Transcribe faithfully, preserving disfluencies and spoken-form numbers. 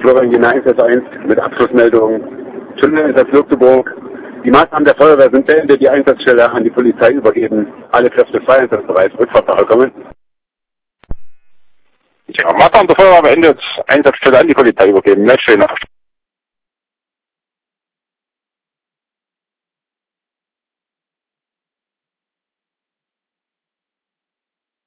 Florian Jena eins eins mit Abschlussmeldung. Tunnel ist das Luxemburg. Die Maßnahmen der Feuerwehr sind beendet, die Einsatzstelle an die Polizei übergeben. Alle Kräfte frei einsatzbereit. Rückfahrtsache kommen. Ja, Maßnahmen der Feuerwehr beendet, Einsatzstelle an die Polizei übergeben. Nicht schön.